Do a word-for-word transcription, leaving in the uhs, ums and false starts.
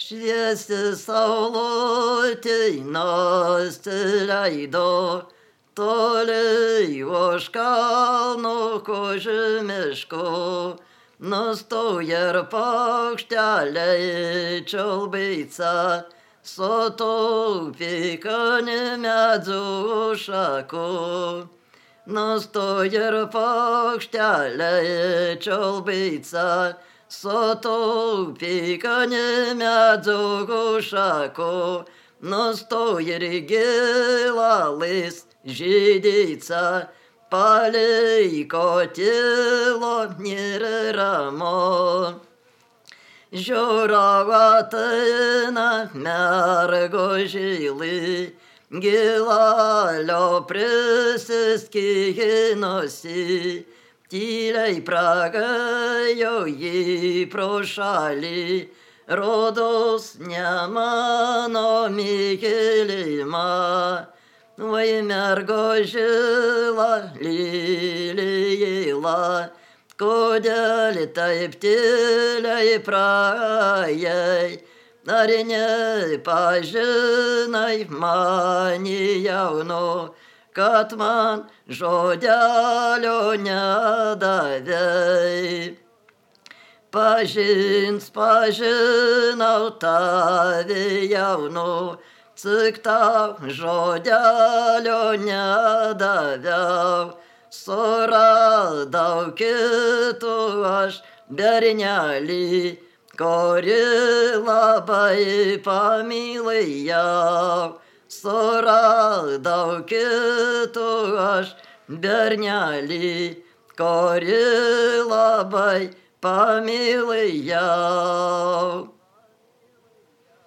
Šviesi saulutei nusileido, toli už kalnų kožemiško, nustoja ir paukšteliai čiulbaica, sutūpė kani medžių šakų. Nustoja ir paukšteliai čiulbaica, sutūpė kani medžių šakų. Nustoja ir gilalis žydėca, paliko tylo ir ramu. Žiūrau ateina mergo žili, gilalio prisiskynusi, tyliai pragajo jį pro šalį, rodos ne mano mylimą. Vai mergo žila, lilija, kodėl taip tyliai praėjai, ar nepažinai mani jauno, kad man žodelio nedavei. Pažins, pažinau tave jauno, cik tau žodelio nedaviau. Suradau kitų aš bernelį, kurį labai pamylėjau. Suradau kitų aš bernelį, kurį labai pamylėjau.